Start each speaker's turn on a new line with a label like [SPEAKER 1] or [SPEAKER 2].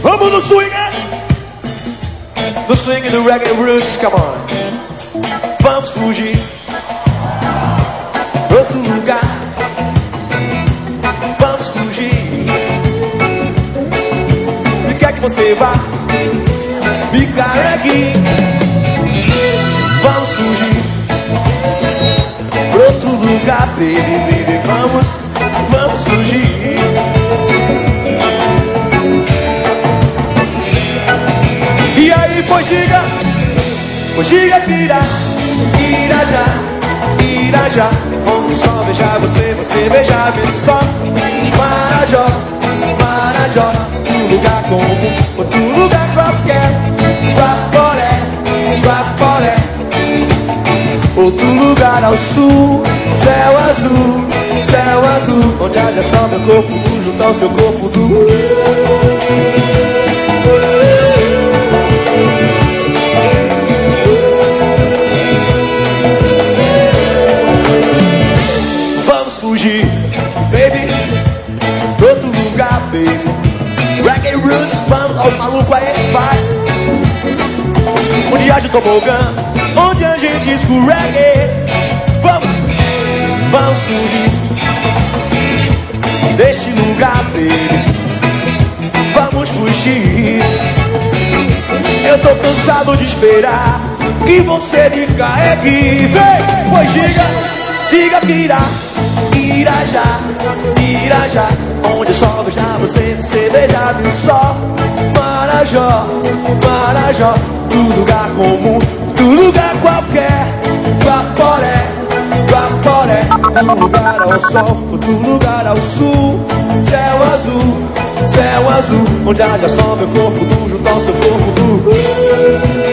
[SPEAKER 1] Vamos no swing, no swing do reggae roots, come on. Vamos fugir pra outro lugar. Vamos fugir. E quer que você vá ficar aqui? Vamos fugir pra outro lugar, baby, baby. Vamos fugir. E aí, pois diga, Irajá, onde só beijar você, você beijar só. Marajó, um lugar comum, outro lugar qualquer. Guaporé, outro lugar ao sul. Céu azul, onde haja só meu corpo junto ao seu corpo do. Fugir, baby, pra outro lugar, baby. Reggae roots, vamos aos malucos aí, vai. Onde haja tobogã, onde a gente escorregue. Vamos fugir deste lugar, baby. Vamos fugir. Eu tô cansado de esperar que você me carregue. Vem, pois diga que Irajá, onde só beijar você, você beijar só. Marajó, do lugar comum, do lugar qualquer. Guaporé, do lugar ao sol, do lugar ao sul. Céu azul, onde haja só meu corpo junto ao seu corpo do.